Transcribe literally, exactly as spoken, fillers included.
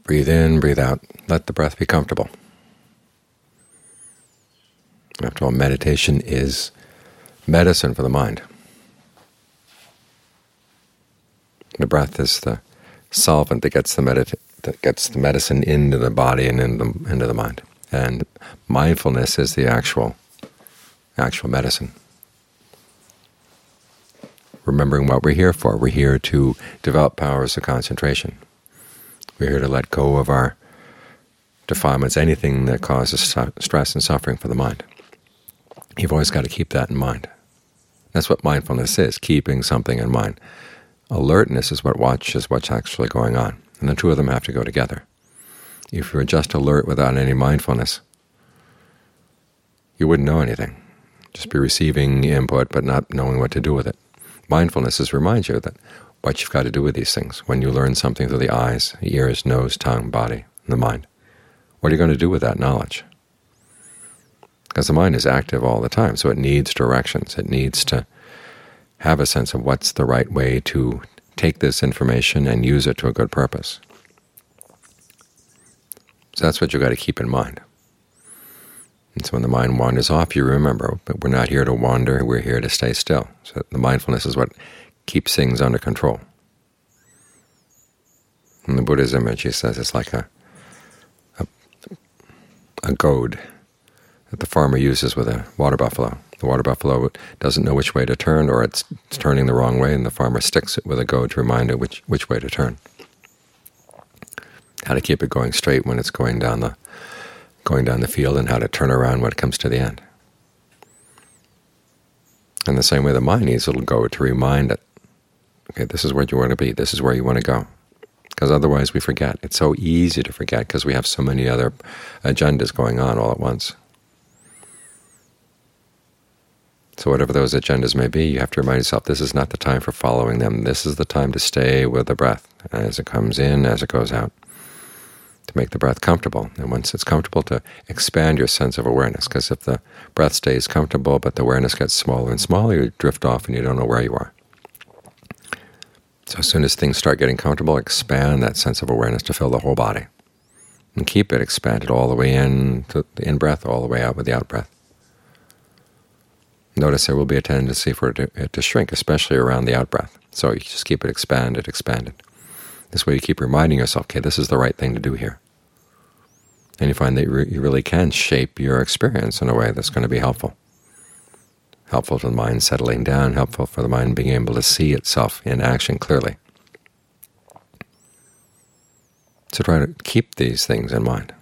Breathe in, breathe out. Let the breath be comfortable. After all, meditation is medicine for the mind. The breath is the solvent that gets the medita that gets the medicine into the body and into the, into the mind. And mindfulness is the actual actual medicine. Remembering what we're here for. We're here to develop powers of concentration. We're here to let go of our defilements, anything that causes stress and suffering for the mind. You've always got to keep that in mind. That's what mindfulness is, keeping something in mind. Alertness is what watches what's actually going on, and the two of them have to go together. If you were just alert without any mindfulness, you wouldn't know anything. Just be receiving input but not knowing what to do with it. Mindfulness is reminds you that what you've got to do with these things. When you learn something through the eyes, ears, nose, tongue, body, and the mind, what are you going to do with that knowledge? Because the mind is active all the time, so it needs directions. It needs to have a sense of what's the right way to take this information and use it to a good purpose. So that's what you've got to keep in mind. And so when the mind wanders off, you remember, but we're not here to wander, we're here to stay still. So the mindfulness is what keeps things under control. In the Buddha's image, he says it's like a, a, a goad that the farmer uses with a water buffalo. The water buffalo doesn't know which way to turn, or it's, it's turning the wrong way, and the farmer sticks it with a goad to remind it which, which way to turn. How to keep it going straight when it's going down the going down the field, and how to turn around when it comes to the end. In the same way, the mind needs a little goad to remind it, okay, this is where you want to be, this is where you want to go. Because otherwise we forget. It's so easy to forget because we have so many other agendas going on all at once. So whatever those agendas may be, you have to remind yourself, this is not the time for following them. This is the time to stay with the breath as it comes in, as it goes out, to make the breath comfortable. And once it's comfortable, to expand your sense of awareness. Because if the breath stays comfortable but the awareness gets smaller and smaller, you drift off and you don't know where you are. So as soon as things start getting comfortable, expand that sense of awareness to fill the whole body. And keep it expanded all the way in to the in-breath, all the way out with the out-breath. Notice there will be a tendency for it to, it to shrink, especially around the out-breath. So you just keep it expanded, expanded. This way you keep reminding yourself, okay, this is the right thing to do here. And you find that you, re you really can shape your experience in a way that's going to be helpful. Helpful to the mind settling down, helpful for the mind being able to see itself in action clearly. So try to keep these things in mind.